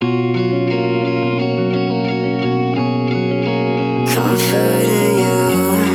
Comforting you,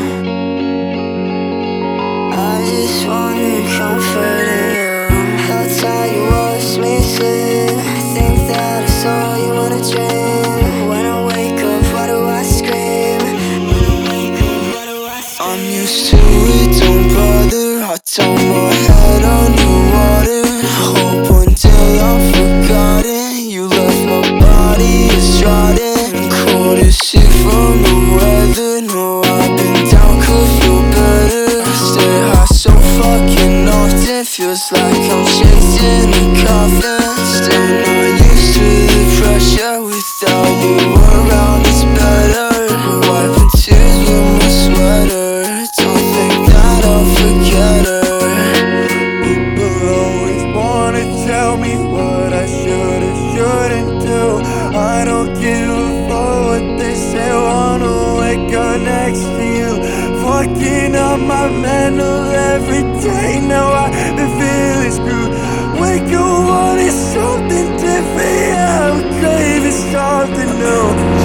I just wanna comfort you. How tired you was missing. Think that I saw you in a dream. When I wake up, why do I scream? When I wake up, why do I scream? I'm used to it, don't bother. I turn my head underwater. Hope one day I'm forgotten. You left my body, it's rotting. Cold as shit from the weather. No, I've been down, could feel better. Stay high so fucking often. Feels like I'm chasing a coffin. Still not used to the pressure. Without you around, it's better. Wiping tears with my sweater. Don't think that I'll forget her. People always wanna tell me what I should or shouldn't do. I don't give a fuck what they say. Wanna wake up next to you. Fucking up my mental every day. Now I've been feeling screwed. Wake up, wanting something different. Yeah, I'm craving something new.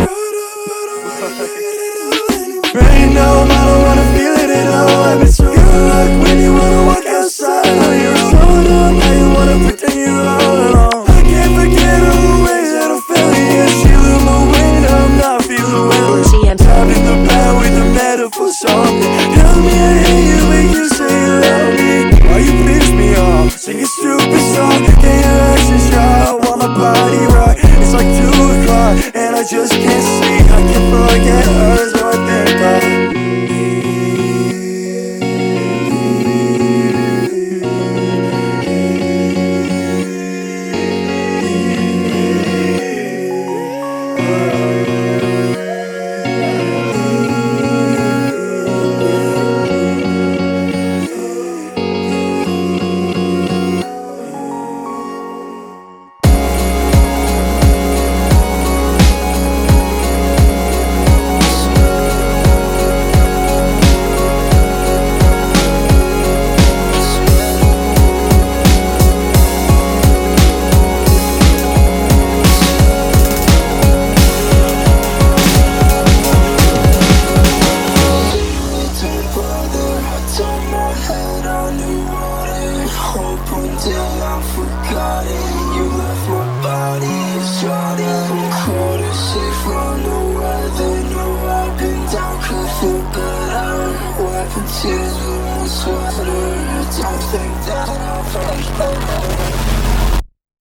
Right now, I don't wanna feel it at all. I've been so good luck when you wanna walk outside. Oh, you're so dumb, now you wanna pretend you're all alone. I can't forget all the ways that I'm feeling. Yeah, she blew my wind, I'm not feeling well. Trapped in the bed with a metaphor something. Tell me I hate you, but you say you love me. Why you piss me off? Sing a stupid song, get your actions right. Want my body right. It's like 2 o'clock, and I just can't sleep. I can't forget her, so I think I'm forgotten. You left my body, it's rotting. Cold as shit from the weather. No, I've been down, could feel better. Wiping tears with my sweater. Don't think that I'll forget.